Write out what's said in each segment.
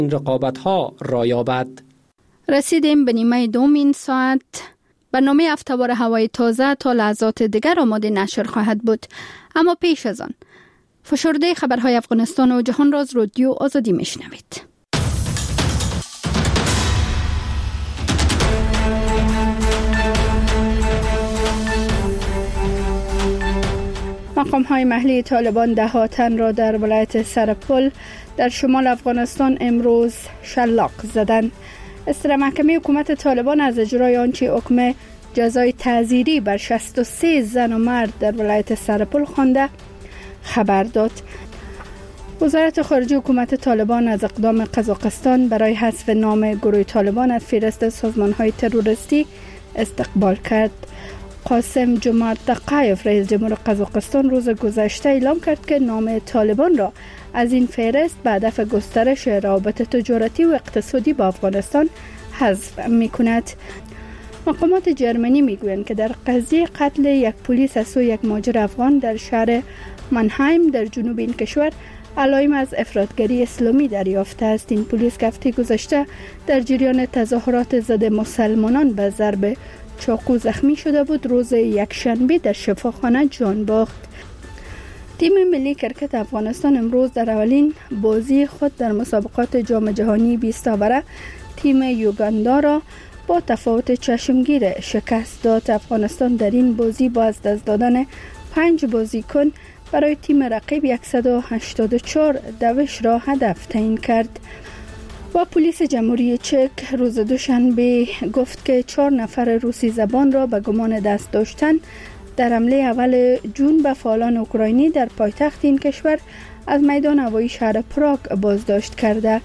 رقابت‌ها را یابد. رسیدیم به نیمه دوم این ساعت. برنامه هفته‌وار هوای تازه تا لحظات دیگر آماده نشر خواهد بود. اما پیش از آن فشرده خبرهای افغانستان و جهان را از رادیو آزادی میشنوید. مقام‌های محلی طالبان ده تن را در ولایت سرپل در شمال افغانستان امروز شلاق زدند. اصدار محکمه حکومت طالبان از اجرای آنچه حکم جزای تعزیری بر 63 زن و مرد در ولایت سرپل خوانده خبر داد. وزارت خارجه حکومت طالبان از اقدام قزاقستان برای حذف نام گروه طالبان از فهرست سازمان‌های تروریستی استقبال کرد. قاسم جمعت تقایف رئیس جمهور قزاقستان روز گذشته اعلام کرد که نام طالبان را از این فهرست به هدف گسترش روابط تجارتی و اقتصادی با افغانستان حذف می‌کند. مقامات جرمنی میگویند که در قضیه قتل یک پلیس از سوی یک مهاجر افغان در شهر منهایم در جنوب این کشور علائم از افراطگری اسلامی دریافته است. این پلیس که هفته گذشته در جریان تظاهرات ضد مسلمانان به ضرب چاقو زخمی شده بود، روز یکشنبه در شفاخانه جان باخت. تیم ملی کرکت افغانستان امروز در اولین بازی خود در مسابقات جام جهانی 20 آوره تیم یوگاندا را با تفاوت چشمگیر شکست داد. افغانستان در این بازی با از دست دادن 5 بازیکن برای تیم رقیب 184 دوش را هدف تعیین کرد. و پلیس جمهوری چک روز دوشنبه گفت که 4 نفر روسی زبان را به گمان دست داشتن در حمله اول جون به فعالان اوکراینی در پایتخت این کشور از میدان هوایی شهر پراگ بازداشت کرده.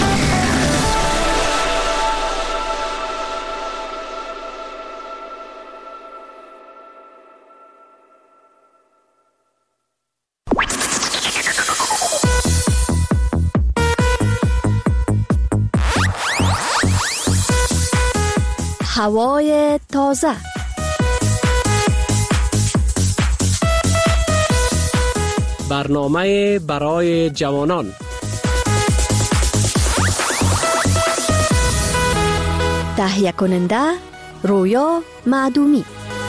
هوای تازه. برنامه برای جوانان. تهیه کننده رویا معدومی.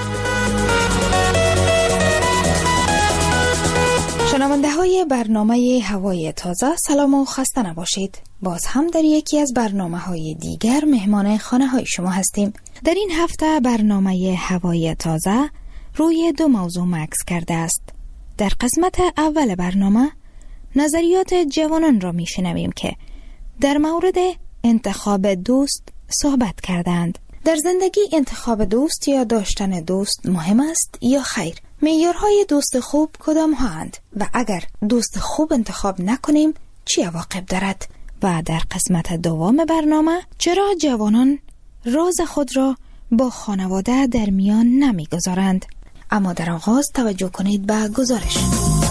شنونده های برنامه هوای تازه، سلام و خسته نباشید. باز هم در یکی از برنامه های دیگر مهمان خانه های شما هستیم. در این هفته برنامه هوای تازه روی 2 موضوع مکس کرده است. در قسمت اول برنامه نظریات جوانان را میشنویم که در مورد انتخاب دوست صحبت کردند. در زندگی انتخاب دوست یا داشتن دوست مهم است یا خیر؟ معیارهای دوست خوب کدام هستند و اگر دوست خوب انتخاب نکنیم چه عواقب دارد؟ و در قسمت دوم برنامه چرا جوانان راز خود را با خانواده در میان نمیگذارند؟ اما در آغاز توجه کنید به گزارش.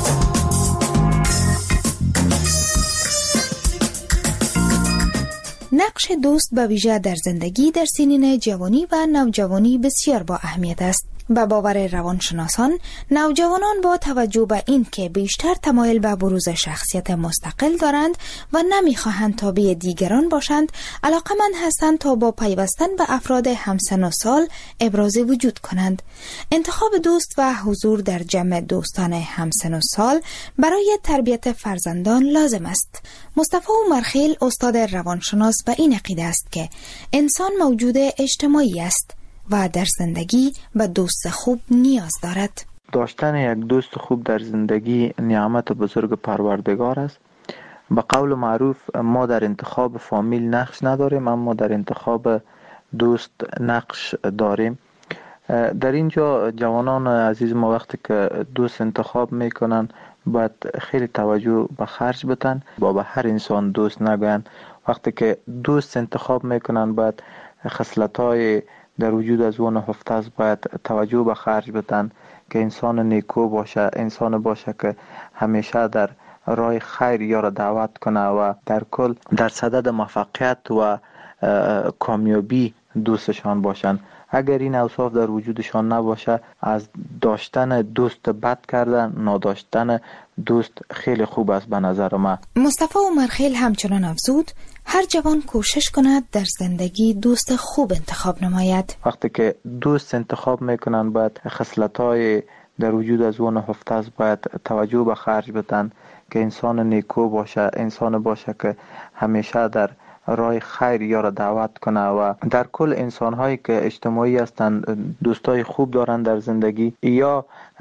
نقش دوست به ویژه در زندگی در سنین جوانی و نوجوانی بسیار با اهمیت است. به باور روانشناسان، نوجوانان با توجه به این که بیشتر تمایل به بروز شخصیت مستقل دارند و نمیخواهند تابع دیگران باشند، علاقمند هستند تا با پیوستن به افراد همسن و سال ابراز وجود کنند. انتخاب دوست و حضور در جمع دوستان همسن و سال برای تربیت فرزندان لازم است. مصطفی عمرخیل استاد روانشناس به این عقیده است که انسان موجود اجتماعی است و در زندگی به دوست خوب نیاز دارد. داشتن یک دوست خوب در زندگی نعمت بزرگ پروردگار است. به قول معروف ما در انتخاب فامیل نقش نداریم، اما در انتخاب دوست نقش داریم. در اینجا جوانان عزیز ما وقتی که دوست انتخاب میکنن باید خیلی توجه به خرج بدن، با به هر انسان دوست نگوین. وقتی که دوست انتخاب میکنن باید خصلت‌های در وجود از اون هفته است، باید توجه به خرج بدن که انسان نیکو باشه، انسان باشه که همیشه در راه خیر یارا دعوت کنه و در کل در صدد موفقیت و کامیابی دوستشان باشن. اگر این اوصاف در وجودشان نباشه، از داشتن دوست بد کردن، نداشتن دوست خیلی خوب است به نظر من. مصطفی عمرخیل همچنان افزود هر جوان کوشش کند در زندگی دوست خوب انتخاب نماید. وقتی که دوست انتخاب میکنن باید خصلت‌های در وجود از اون هفته است، باید توجه به خرج بدن که انسان نیکو باشه، انسان باشه که همیشه در راه خیر یارا دعوت کنه و در کل انسان‌هایی که اجتماعی هستند دوستای خوب دارن در زندگی یا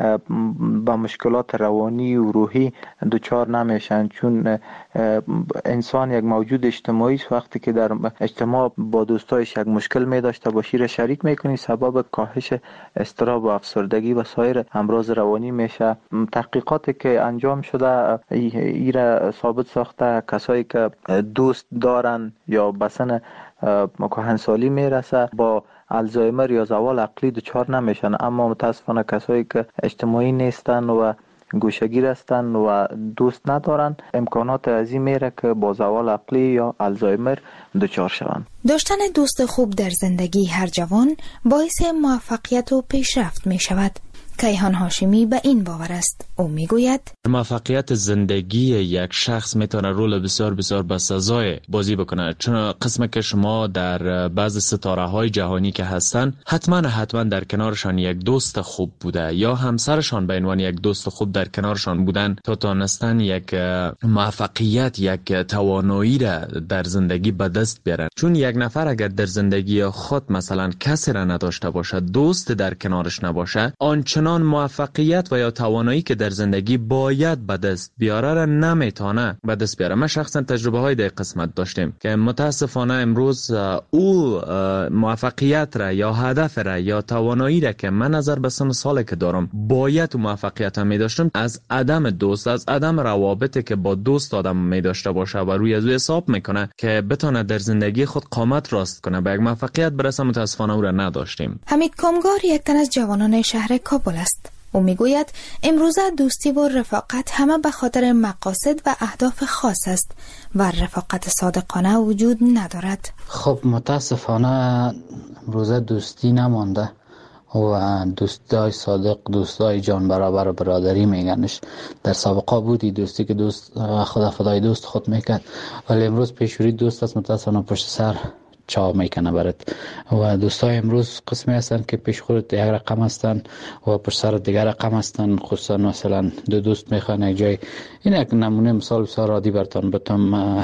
با مشکلات روانی و روحی دچار نمیشن، چون انسان یک موجود اجتماعی است. وقتی که در اجتماع با دوستایش یک مشکل می داشته باشی را شریک میکنی، سبب کاهش اضطراب و افسردگی و سایر امراض روانی میشه. تحقیقاتی که انجام شده ایره ثابت ساخته کسایی که دوست دارن یا بسن کهنسالی میرسه با الزایمر یا زوال عقلی دچار نمیشن، اما متاسفانه کسایی که اجتماعی نیستن و گوشه‌گیر هستن و دوست ندارن امکانات عظیم میره که با زوال عقلی یا الزایمر دچار شوند. داشتن دوست خوب در زندگی هر جوان باعث موفقیت و پیشرفت می شود. کیهان هاشمی به این باور است. او میگوید موفقیت زندگی یک شخص میتونه رول بسیار بسیار بسزای بازی بکنه، چون قسم که شما در بعض ستاره های جهانی که هستن حتما در کنارشان یک دوست خوب بوده یا همسرشان به عنوان یک دوست خوب در کنارشان بودن تا تونستن یک موفقیت، یک توانایی را در زندگی به دست بیارن. چون یک نفر اگر در زندگی خود مثلا کسی را نداشته باشه، دوست در کنارش نباشه، آنچنان موفقیت و یا توانایی که در زندگی باید به دست بیاره را نمیتونه به دست بیاره. ما شخصا تجربه های در قسمت داشتیم که متاسفانه امروز او موفقیت را یا هدف را یا توانایی را که من نظر به سن سالی که دارم باید موفقیت می داشتم، از عدم دوست، از عدم روابطی که با دوست آدم می داشته باشه و روی از او حساب میکنه که بتونه در زندگی خود قامت راست کنه به یک موفقیت برسه، متاسفانه او را نداشتیم. حمید کامگار یک تن از جوانان شهر کابل است. او میگوید امروزه دوستی و رفاقت همه به خاطر مقاصد و اهداف خاص است و رفاقت صادقانه وجود ندارد. خب متاسفانه امروزه دوستی نمانده و دوستای صادق، دوستای جان برابر و برادری میگنش. در سابقه بودی دوستی که دوست خدا فدای دوست خود میکرد، ولی امروز پیشوری دوست است متاسفانه پشت سر چا میکنه برات. و دوستای امروز قسمی هستن که پیش خودت یک رقم هستن و پشت سر دیگر رقم هستن. خصوصا مثلا دو دوست میخوان یک جای، این یک نمونه مثال بسیار عادی براتون بتم.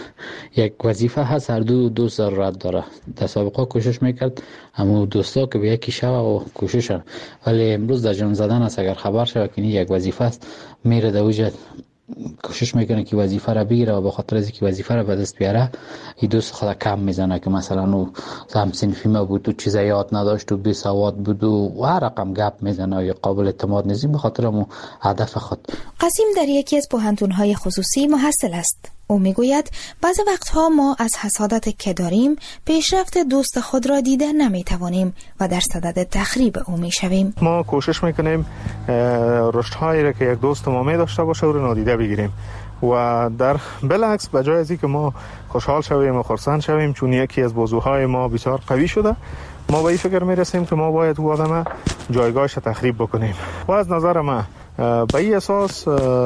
یک وظیفه هست، هر دو دوست ضرورت داره. در سابقه کوشش میکرد همو دوستا که به یکی شوه و کوششن، ولی امروز در جان زدن است. اگر خبر شوه که یک وظیفه است، میره در وجه کوشش میکنه که وظیفه را بگیره و به خاطر از اینکه وظیفه را به دست بیاره این دوست خود کم میزنه که مثلا او هم صنفی ما بود و چیزا یاد نداشت و بی سواد بود و هر رقم گپ میزنه یا قابل اعتماد نیست به خاطر مو هدف خود. قاسم در یکی از پوهنتون‌های خصوصی محصل است. او میگوید بعضی وقتها ما از حسادت که داریم پیشرفت دوست خود را دیده نمیتوانیم و در صدد تخریب او میشویم. ما کوشش میکنیم رشدهایی را که یک دوست ما می داشته باشه او را نادیده بگیریم و در بالعکس به جای از اینکه ما خوشحال شویم و خرسند شویم چون یکی از بازوهای ما بسیار قوی شده، ما به این فکر میرسیم که ما باید او آدم جایگاهش تخریب بکنیم و از نظر من به این اساس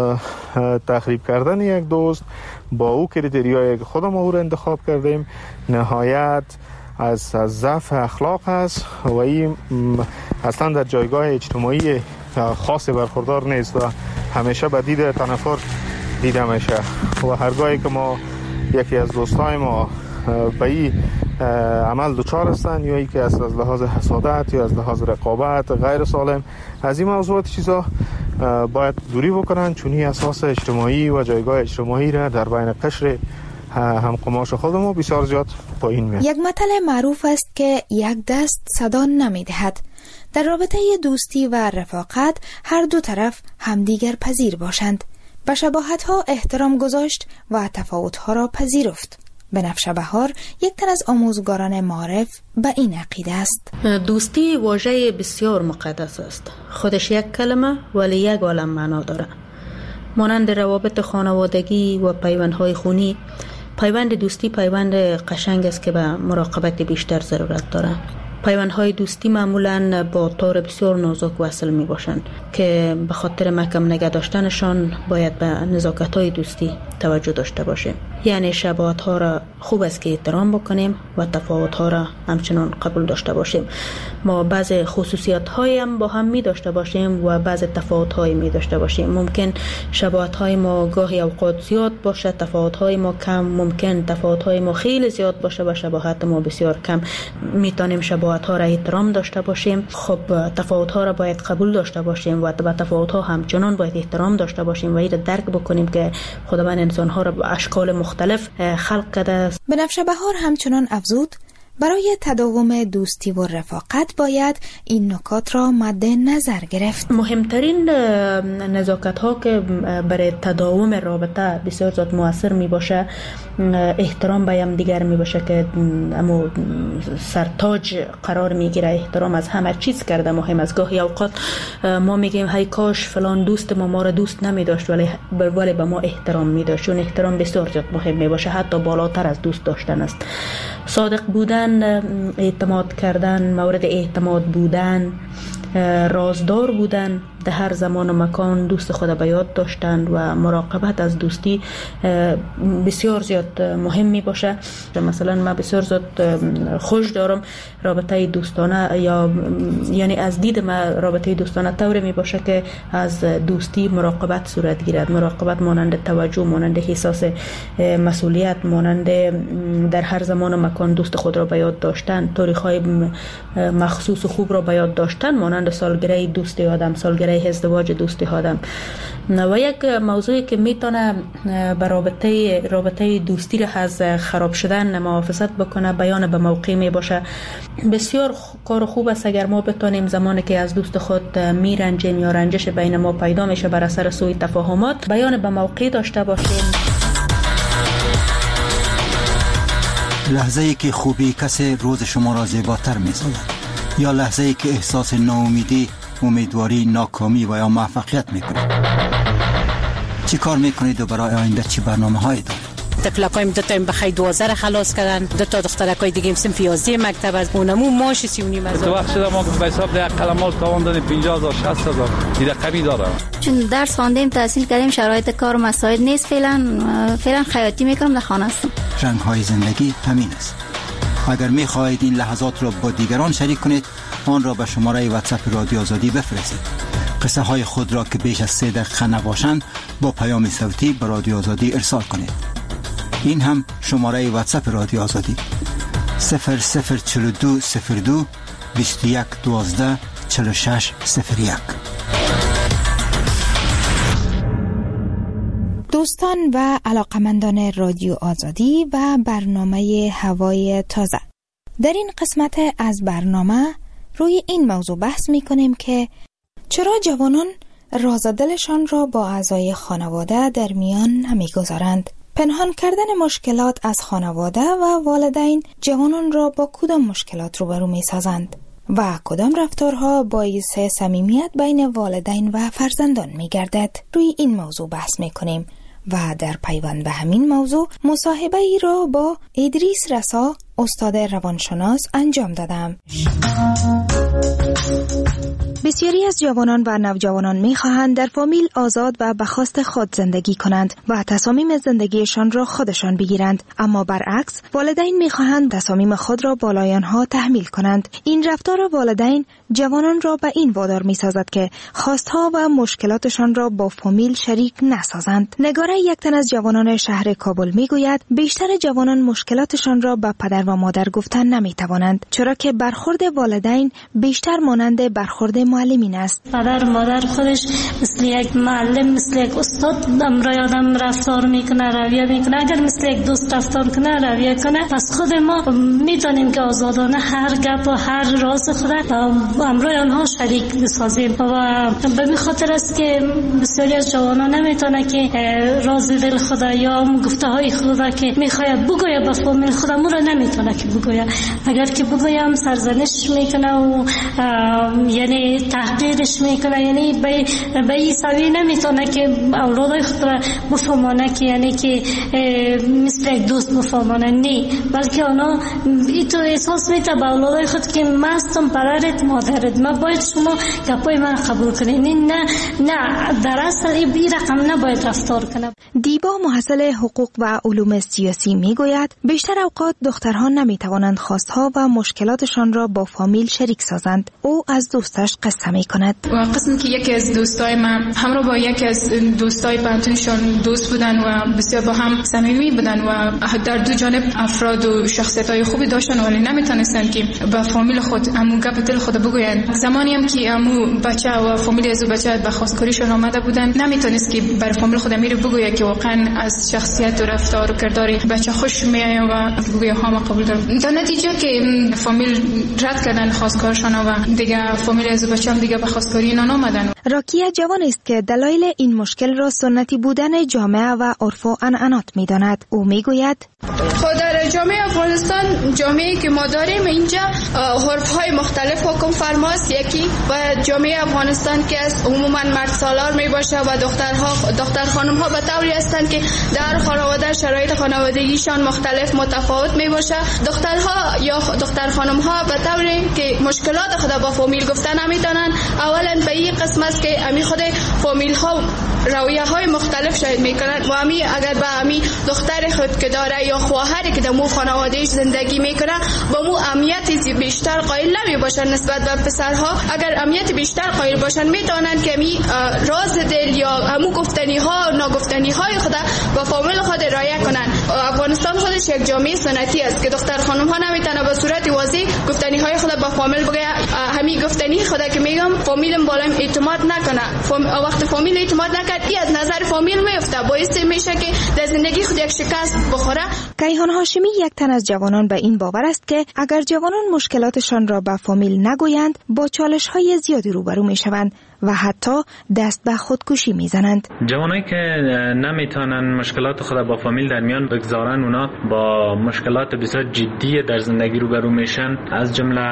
تخریب کردن یک دوست با او کریتریایی که خودم او را انتخاب کردیم نهایت از ضعف اخلاق است و این اصلا در جایگاه اجتماعی خاصی برخوردار نیست و همیشه به دید تنفر دیده میشه و هرگاهی که ما یکی از دوستای ما به این عمل دچار هستن یا ای که از لحاظ حسادت یا از لحاظ رقابت غیر سالم از این موضوعات چیزا باید دوری بکنن، چون این اساس اجتماعی و جایگاه اجتماعی را در بین قشر هم قماش خودمون بسیار زیاد پایین میاد. یک مثل معروف است که یک دست صدا نمیدهد. در رابطه دوستی و رفاقت هر دو طرف همدیگر پذیر باشند، به شباهت‌ها احترام گذاشت و تفاوت‌ها را پذیرفت. بنفش بهار یک تن از آموزگاران معارف به این عقیده است. دوستی واژه بسیار مقدس است. خودش یک کلمه ولی یک عالم معنا داره. مانند روابط خانوادگی و پیوندهای خونی، پیوند دوستی پیوند قشنگ است که به مراقبت بیشتر ضرورت داره. پیوندهای دوستی معمولاً با تار بسیار نازک وصل می باشند که به خاطر محکم نگه داشتنشان باید به نزاکت‌های دوستی توجه داشته باشیم. یعنی شباهت ها را خوب است که احترام بکنیم و تفاوت ها را همچنان قبول داشته باشیم. ما بعض خصوصیات هایی هم با هم می داشته باشیم و بعض تفاوت هایی می داشته باشیم. ممکن شباهت های ما گاهی اوقات زیاد باشه، تفاوت های ما کم. ممکن تفاوت های ما خیلی زیاد باشه و شباهت ما بسیار کم. میتونیم شباهت ها را احترام داشته باشیم. خب تفاوت ها را باید قبول داشته باشیم و به تفاوت ها همچنان باید احترام داشته باشیم و این درک بکنیم که خداوند انسان ها را به اشکال مختلف خلق کرده است. بنفشه بهار همچنان افزود برای تداوم دوستی و رفاقت باید این نکات را مد نظر گرفت. مهمترین نزاکت ها که برای تداوم رابطه بسیار زیاد مؤثر می باشه احترام به هم دیگر می باشه که اما سرتاج قرار می گیره. احترام از همه چیز کرده مهم است. گاهی اوقات ما میگیم های کاش فلان دوست ما را دوست نمی داشت ولی به ما احترام می داشت. چون احترام بسیار زیاد مهم می باشه، حتی بالاتر از دوست داشتن است. صادق بودن، اعتماد کردن، مورد اعتماد بودن، رازدار بودن، در هر زمان و مکان دوست خود به یاد داشتن و مراقبت از دوستی بسیار زیاد مهم می باشه. مثلا من بسیار زیاد خوش دارم رابطه دوستانه یعنی از دید من رابطه دوستانه طوری می باشه که از دوستی مراقبت صورت گیرد. مراقبت مانند توجه، مانند احساس مسئولیت، مانند در هر زمان و مکان دوست خود را به یاد داشتن، تاریخ‌های مخصوص و خوب را به یاد داشتن، مانند سالگره دوستی آدم، سالگره ازدواج دوستی آدم. و یک موضوعی که میتونه به رابطه دوستی را از خراب شدن محافظت بکنه بیان به موقع می باشه. بسیار کار خوب است اگر ما بتونیم زمانی که از دوست خود میرنجیم یا رنجش بین ما پیدا میشه بر اثر سوء تفاهمات بیان به موقع داشته باشیم. لحظه‌ای که خوبی کسی روز شما را زیباتر می‌سازد یا لحظه‌ای که احساس ناامیدی، امیدواری، ناکامی و یا موفقیت می‌کنید. چی کار می‌کنید و برای آینده چی برنامه‌هایی دارید؟ تفلکایم دو تا بخیر 12 خلاص کردن، دو تا دخترکای دیگه سنف 11 مکتب از اونمو ماش 39 هزار. تو وقت شده ما به حساب ده قلمات تاوان دادیم 50000 60000 دیگه کمی داره. چون درس خواندیم تحصیل کردیم شرایط کار و مساعد نیست فعلا خیاطی میکنم در خانه هستم. رنگ‌های زندگی همین است. اگر می‌خواهید این لحظات را با دیگران شریک کنید آن را به شماره واتساپ رادیو آزادی بفرستید. قصه های خود را که بیش از 3 دقیقه نباشند با پیام صوتی به رادیو آزادی ارسال کنید. این هم شماره واتساپ رادیو آزادی 004202 2112 4601. دوستان و علاقمندان رادیو آزادی و برنامه هوای تازه، در این قسمت از برنامه روی این موضوع بحث می کنیم که چرا جوانان راز دلشان را با اعضای خانواده در میان نمی گذارند. پنهان کردن مشکلات از خانواده و والدین جوانان را با کدام مشکلات روبرو می سازند و کدام رفتارها باعث صمیمیت بین والدین و فرزندان می گردد. روی این موضوع بحث می کنیم و در پیوند به همین موضوع مصاحبه ای را با ادریس رسا استاد روانشناس انجام دادم. بسیاری از جوانان و نوجوانان می‌خواهند در فامیل آزاد و به خواست خود زندگی کنند و تصامیم زندگیشان را خودشان بگیرند، اما برعکس والدین می‌خواهند تصامیم خود را بالای آنها تحمیل کنند. این رفتار والدین جوانان را به این وادار می‌سازد که خواستها و مشکلاتشان را با فامیل شریک نسازند. نگاره یک تن از جوانان شهر کابل می‌گوید بیشتر جوانان مشکلاتشان را به پدر و مادر گفتن نمی‌توانند، چرا که برخورد والدین بیشتر مانند برخورد معلمین است. پدر مادر خودش مثل یک معلم، مثل یک استاد امرای آدم رفتار میکنه، رویه میکنه. اگر مثل یک دوست رفتار کنه، رویه کنه، پس خود ما میتونیم که آزادانه هر گپ و هر راز خود امرای آنها شریک بسازیم و به این خاطر است که بسیاری از جوانان نمیتونه که راز دل خود یا گفته های خود که میخواید بگوید به فامیل خودمو را نمیتونه که بگوید. اگر که بگویم سرزنش میکنه و یعنی تحقیرش میکنه، یعنی به این سوی نمیتونه که اولادای خود را بفهمانه که یعنی که مثل یک دوست بفهمانه، نه، بلکه اونا ایتو احساس میته به اولادای خود که مستم پدرت مادرت، ما باید شما گپای من قبول کنین، نه در اصل این رقم نباید رفتار کنه. دیبا محصل حقوق و علوم سیاسی میگوید بیشتر اوقات دخترها نمیتوانند خواستها و مشکلاتشان را با فامیل شریک سازند. او از دوستش قصه میکند. قسم که یکی از دوستای من همراه با یکی از دوستای پانتونشون دوست بودن و بسیار با هم صمیمی بودن و در دو جانب افراد و شخصیت‌های خوبی داشتن، ولی نمیتونستن که با فامیل خود امو گپ دل خود بگویند. زمانی هم که امو بچه و فامیل از بچه به خواستگاریشون آمده بودن، نمیتونست که بر فامیل خود امیر بگوید که واقعا از شخصیت و رفتار و کردار بچه خوش میآید و بگوید ها ما قبول دارم. در نتیجه که فامیل رد کردن خواستگارشون و دیگه فامیل از بچه هم دیگه به خواستگاری اینا نآمدن. راکیه جوان است که دلایل این مشکل را سنتی بودن جامعه و عرف و عنعنات می‌داند. او میگوید در جامعه افغانستان، جامعه‌ای که ما داریم اینجا عرف‌های مختلف حکم فرماست. یکی و جامعه افغانستان که از عموما مرد سالار میباشه و دختر خانم‌ها به طوری هستند که در خانواده شرایط خانوادگیشان مختلف متفاوت میباشه. دخترها یا دختر خانم‌ها به طوری که مشکلات خود با فامیل گفتن نمیتونن. اولا به این قسم است که امی خود فامیل‌ها رویه‌های مختلف شاید میکنن و امی اگر به امی دختر خود که داره یا خواهری که در مو خانوادهش زندگی میکنه با مو اهمیت بیشتر قائل نمیباشن نسبت به پسرها. اگر اهمیت بیشتر قائل باشن میتونن که امی راز دل یا همو گفتنی ها ناگفتنی های خود با فامیل خود رعایت کنن. افغانستان خودش یک جامعه سنتی است که دختر خانم ها نمیتونه به صورت واضح گفتنی های خود با فامیل بگه. همین گفتنی خود که میگم فامیلم بالایم اعتماد نکنه. وقت فامیل اعتماد نکرد ای از نظر فامیل میفته، باعث میشه که در زندگی خود یک شکست بخوره. کیهان هاشمی یک تن از جوانان به این باور است که اگر جوانان مشکلاتشان را به فامیل نگویند با چالش‌های زیادی روبرو میشوند و حتی دست به خودکشی میزنند. جوانایی که نمیتونن مشکلات خود با فامیل در میان بگذارن، اونا با مشکلات بسیار جدی در زندگی روبرو میشن، از جمله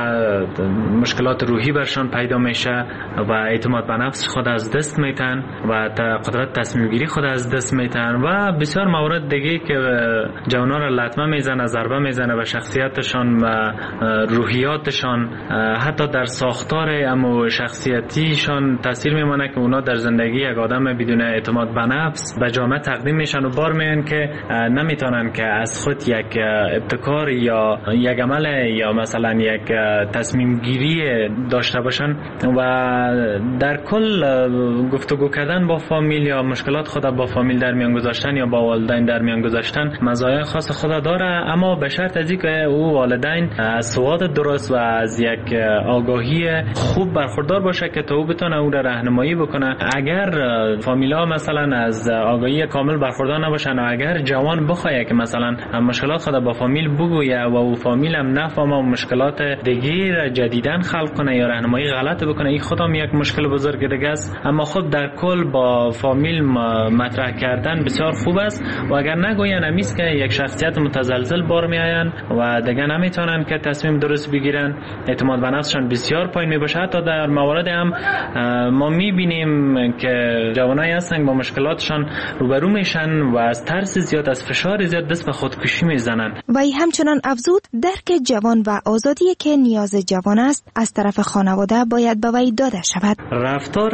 مشکلات روحی برشان پیدا میشه و اعتماد به نفس خود از دست میتن و قدرت تصمیم گیری خود از دست میتن و بسیار موارد دیگه که جوانا را لطمه میزنه، ضربه میزنه به شخصیتشان و روحیاتشان، حتی در ساختار اما شخصیتیشان تاثیر میمونه که اونا در زندگی یک آدم بدون اعتماد به نفس به جامعه تقدیم میشن و بار میان که نمیتونن که از خود یک ابتکار یا یک عمل یا مثلا یک تصمیم گیری داشته باشن و در کل گفتگو کردن با فامیل یا مشکلات خود با فامیل در میان گذاشتن یا با والدین در میان گذاشتن مزایای خاص خود داره، اما به شرط از اینکه او والدین از سواد درست و از یک آگاهی خوب برخوردار باشه که تا او بتونه او را راهنمایی بکنه. اگر فامیلا مثلا از آگاهی کامل برخوردار نباشن و اگر جوان بخواد که مثلا مشکلات خود با فامیل بگویه و او فامیل هم نفهمه و مشکلات دیگه جدیدن خلق کنه یا راهنمایی غلط بکنه، این خودم یک مشکل بزرگ دیگه است. اما خب در کل با فامیل مطرح کردن بسیار خوب است و اگر نگوین همیست که یک شخصیت متزلزل بار میآین و دیگه نمیتونن که تصمیم درست بگیرن، اعتماد به نفسشان بسیار پایین میباشه. حتی در موارد هم ما میبینیم که جوانایی هستن با مشکلاتشان روبرو میشن و از ترس زیاد، از فشار زیاد دست به خودکشی میزنن. و همچنان افزود درک جوان و آزادی که نیاز جوان است از طرف خانواده باید به وی داده شود. رفتار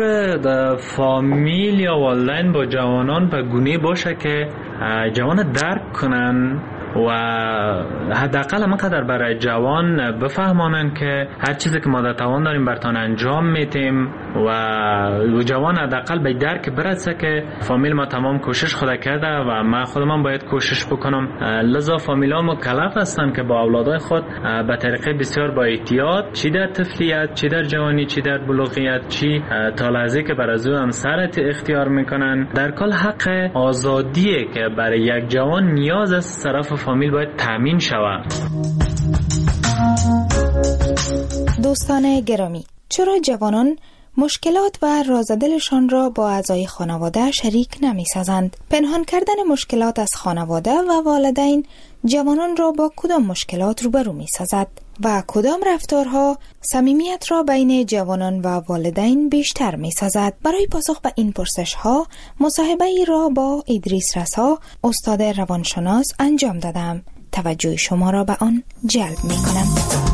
فامیل یا والدین با جوانان به گونه باشه که جوان درک کنن و حداقل همینقدر برای جوان بفهمانن که هر چیزی که ما در توان داریم برتان انجام میتیم و جوان حداقل به درک برسه که فامیل ما تمام کوشش خود کرده و من خودم باید کوشش بکنم. لذا فامیلا مکلف هستن که با اولادای خود به طریقه بسیار با احتیاط، چی در طفلیت، چی در جوانی، چی در بلوغیت، چی تا لحظه که بر از او هم سرت اختیار میکنن، در کل حق آزادیه که برای یک جوان نیاز از طرف فامیل باید تامین شود. دوستان گرامی، چرا جوانان مشکلات و رازدلشان را با اعضای خانواده شریک نمی‌سازند. پنهان کردن مشکلات از خانواده و والدین جوانان را با کدام مشکلات روبرو می‌سازد و کدام رفتارها صمیمیت را بین جوانان و والدین بیشتر می‌سازد؟ برای پاسخ به این پرسش‌ها مصاحبه‌ای را با ادریس رسا، استاد روانشناس انجام دادم. توجه شما را به آن جلب می‌کنم.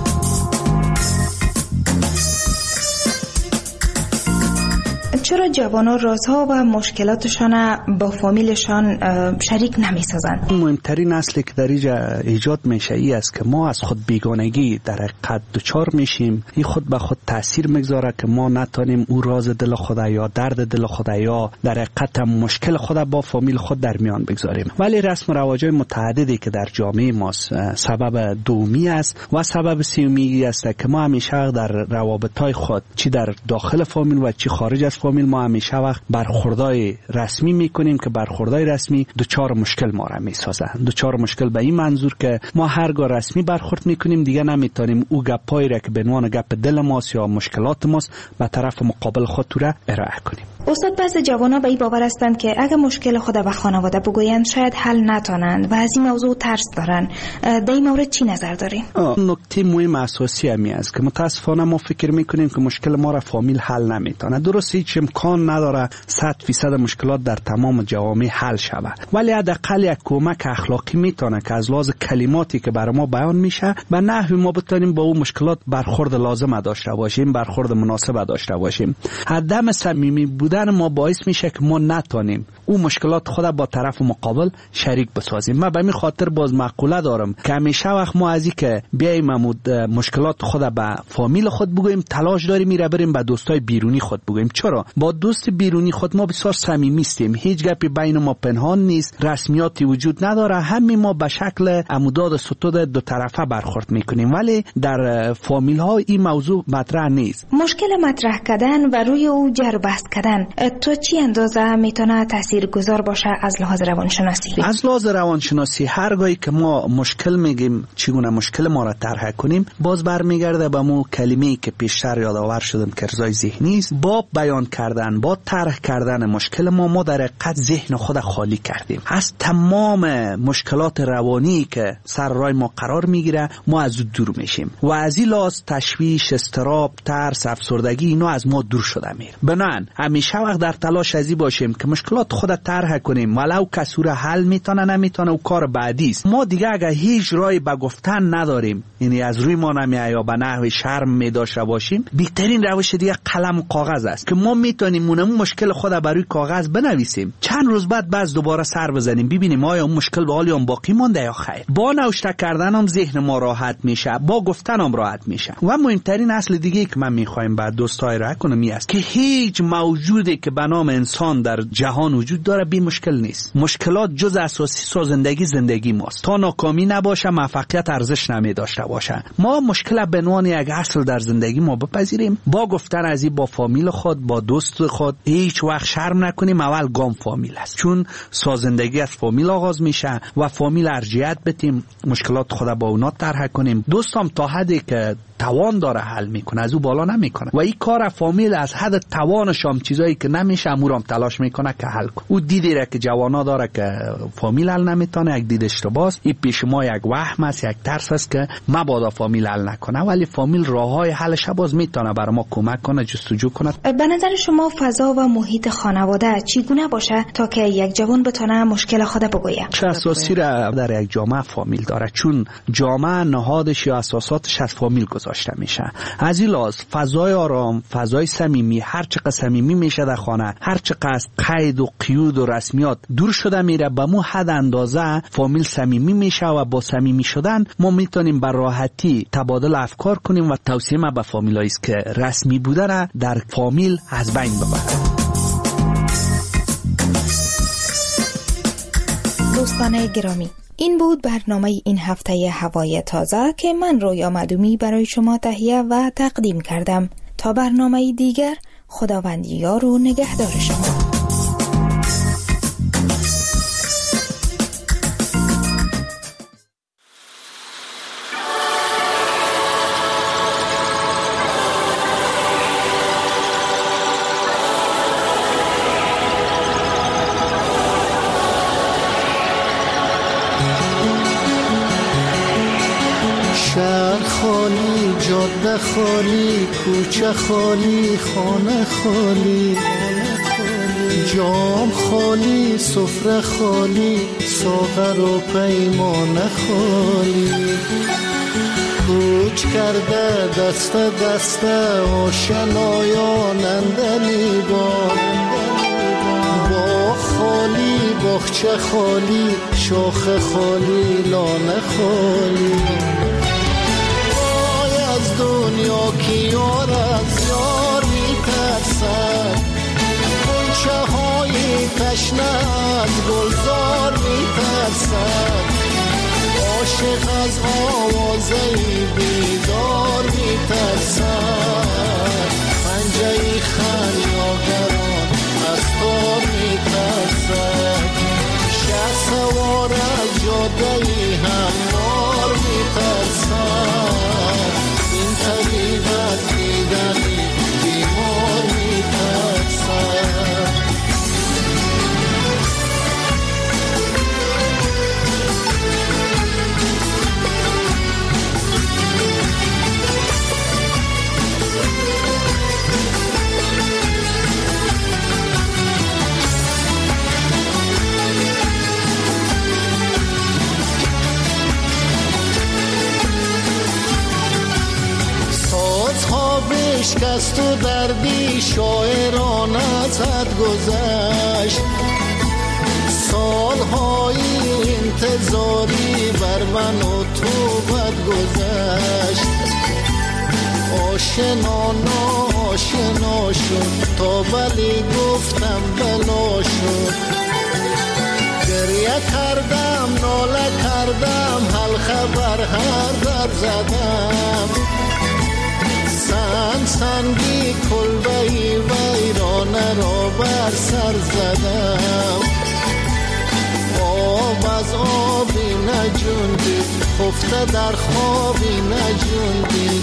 چرا جوانان رازها و مشکلاتشان با فامیلشان شریک نمی‌سازند؟ مهمترین اصلی که در اینجا ایجاد میشه ای است که ما از خود بیگانگی در حقیقت دچار میشیم. این خود به خود تاثیر میگذاره که ما نتونیم او راز دل خود یا درد دل خود یا در حقیقت مشکل خود با فامیل خود در میان بگذاریم. ولی رسم و رواج‌های متعددی که در جامعه ما سبب دومی است و سبب سومی است که ما همیشه در روابط‌های خود چی در داخل فامیل و چی خارج از فامیل ما همیشه وقت برخوردای رسمی میکنیم که برخوردای رسمی دوچار مشکل ما را میسازه. دوچار مشکل به این منظور که ما هرگاه رسمی برخورد میکنیم دیگه نمیتونیم او گپایی را که به عنوان گپ دل ماست یا مشکلات ماست به طرف مقابل خود را ارائه کنیم. استاد، بعضی جوانان به این باور هستند که اگر مشکل خود به خانواده بگویند شاید حل نتونند و از این موضوع ترس دارن. در این مورد چی نظر دارین؟ نکته مهم اساسی همی است که متاسفانه ما فکر میکنیم که مشکل ما را فامیل حل نمیتونه. درست هیچ امکان نداره 100% مشکلات در تمام جوامع حل شود، ولی حداقل یک کمک اخلاقی میتونه که از لحاظ کلماتی که برای ما بیان میشه به نحوی ما بتونیم با اون مشکلات برخورد لازم داشته باشیم، برخورد مناسب داشته باشیم. عدم صمیمی بودن ما باعث میشه که ما نتونیم اون مشکلات خود با طرف مقابل شریک بسازیم. من به این خاطر باز مقوله دارم که همیشه وقت ما از این که بیایم مشکلات خود به فامیل خود بگوییم تلاش داریم میره بریم به دوستای بیرونی خود بگوییم. چرا؟ با دوست بیرونی خود ما بسیار صمیمی هستیم، هیچ گپی بین ما پنهان نیست، رسمیاتی وجود نداره، همین ما به شکل عموداد ستود دو طرفه برخورد میکنیم. ولی در فامیل ها این موضوع مطرح نیست. مشکل مطرح کردن و روی او جر بحث کردن تو چی اندازه میتونه تاثیرگذار باشه از لحاظ روانشناسی؟ از لحاظ روانشناسی هرگاهی که ما مشکل میگیم چگونه مشکل ما را طرح کنیم باز برمیگرده به مو کلمه‌ای که پیشتر یادآور شدم که ارضای ذهنی است. با بیان کردن با طرح کردن مشکل ما در حقیقت ذهن خود خالی کردیم از تمام مشکلات روانی که سر راه ما قرار میگیره. ما از دور میشیم و از این لحاظ تشویش، اضطراب، ترس، افسردگی اینا از ما دور شده میره. بنابراین همیشه وقت در تلاش ازی باشیم که مشکلات خود طرح کنیم، ولو کسور حل میتونه نمیتونه و کار بعدی است. ما دیگه اگه هیچ راهی به گفتن نداریم، یعنی از روی ما نمیاد یا به نحو شرم میداشته باشیم، بهترین روش دیگه قلم و کاغذ است که ما میتونیم اون مشکل خود بر روی کاغذ بنویسیم، چند روز بعد باز دوباره سر بزنیم ببینیم آیا اون مشکل به حال باقی مونده یا خیر. با نوشته کردن هم ذهن ما راحت میشه، با گفتن هم راحت میشه. و مهمترین اصل دیگه که من میخوایم بعد دوستای را کنم است که هیچ موجودی که به نام انسان در جهان وجود داره بی مشکل نیست. مشکلات جز اساسی سازندگی زندگی ماست. تا ناکامی نباشه موفقیت ارزش نمی داشته باشه. ما مشکل به عنوان یک اصل در زندگی ما بپذیریم، با گفتن از این با فامیل خود، با دوست خود هیچ وقت شرم نکنیم. اول گام فامیل است، چون سازندگی از فامیل آغاز میشه و فامیل ارجحیت بدیم، مشکلات خود با اونا طرح کنیم. دوستم تا حدی که توان داره حل میکنه، از او بالا نمیکنه و این کار فامیل از حد توانش هم چیزایی که نمیشه امورم تلاش میکنه که حل کنه. او دیدی را که جوانا داره که فامیل حل نمیتونه، یک دید اشتباهه. این پیش ما یک وهم است، یک ترس است که مبادا فامیل حل نکنه، ولی فامیل راههای حلش باز میتونه برای ما کمک کنه، جستجو کنه. به نظر شما فضا و محیط خانواده چگونه باشه تا که یک جوان بتونه مشکل خود بگویه؟ چه اساسی را در یک جامعه فامیل داره، چون جامعه نهادش یا اساساتش از فامیل گذاشته میشه. از این لحاظ فضای آرام، فضای صمیمی، هر چقدر صمیمی میشه در خانه، هر چقدر از قید و قیود و رسمیات دور شده میره، به مو حد اندازه فامیل صمیمی میشه و با صمیمی شدن ما میتونیم بر راحتی تبادل افکار کنیم و توصیه ما به فامیلایی است که رسمی بودن در فامیل از بین ببرن. دوستان گرامی، این بود برنامه این هفته هوای تازه که من رویا معدومی برای شما تهیه و تقدیم کردم. تا برنامه دیگر، خداوند یار و نگهدار شما. شهر خالی، جاده خالی، کوچه خالی، خانه خالی، جام خالی، سفره خالی، ساغر و پیمانه خالی. کوچ کرده دست دست آشنایان اندلی با خالی، باغچه خالی، شاخ خالی، لانه خالی. وای از دنیا که یار از یار میترسد، غنچه های تشنه از گلزار میترسد. عاشق از آوازه بیدار میترسد، پنجه خریاگران از تار میترسد. شه سوار از جاده هموار میترسد، این طبیب از دیدن بیمار میترسد. بشکست و دردی شاعران از حد گذشت، سالهای انتظاری بر من و تو بد گذشت. آشنا ناشنا شد تا ولی گفتم بلا شد. گریه کردم ناله کردم حلقه بر هر در زدم. سنگی کلبهی ویرانه را بر سر زدم. آب از آبی نجوندید، خفته در خوابی نجوندید.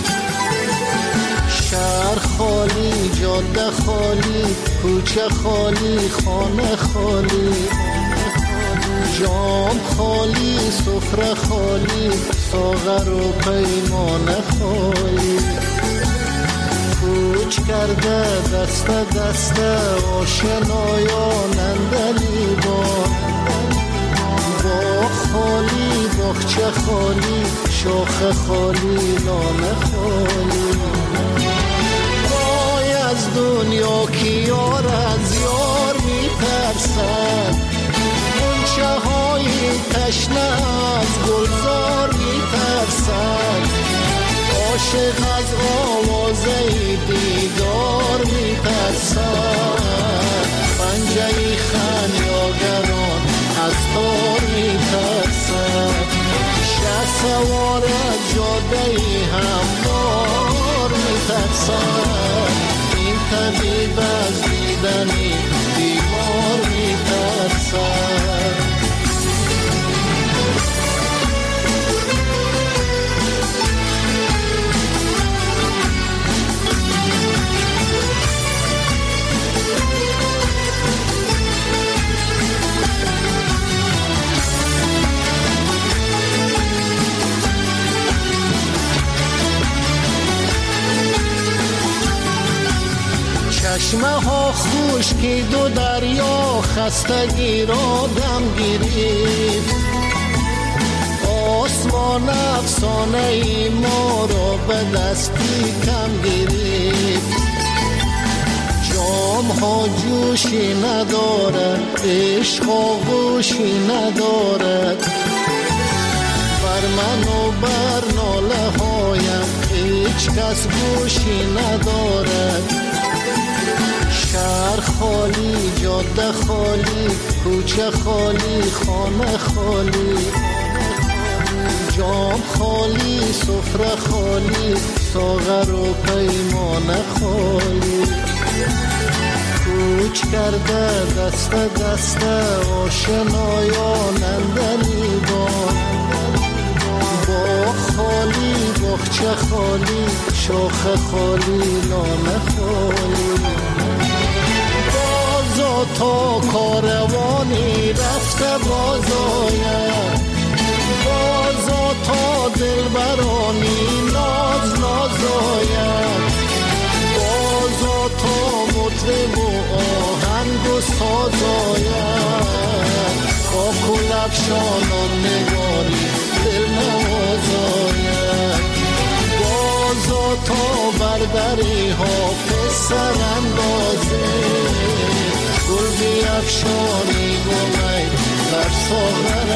شهر خالی، جاده خالی، کوچه خالی، خانه خالی، جام خالی، سفره خالی، ساغر و پیمانه خالی. کوچ کرده دست دست آشنایان اندلی با خالی، باغچه خالی، شاخ خالی، لانه خالی. وای از دنیا که یار از یار میترسد، غنچه های تشنه از گلزار میترسد. عاشق از آوازه دیدار میترسد، پنجه خریاگران از تار میترسد. شه سوار از جاده هموار میترسد، این طبیب از دیدنی بیمار میترسد. چشمه ها خشکید و دریا خستگی را دم گرفت. آسمان افسانه ای ما را به دستی کم گرفت. جام ها جوشی ندارد، عشق آغوشی ندارد. بر من و بر ناله هایم هیچ کس گوشی ندارد. شهر خالی، جاده خالی، کوچه خالی، خانه خالی، جام خالی، سفره خالی، ساغر و پیمانه خالی. کوچ کرده دست دست آشنایان اندلی با خالی، باغچه خالی، شاخ خالی، لانه خالی. بازا تا کاروانی رفته باز آید، بازا تا دلبرانی بیفشانم نگاری دل نوازاید بازا تا بردری حافظ سر اندازه گل بیفشانی گلی بر ساغر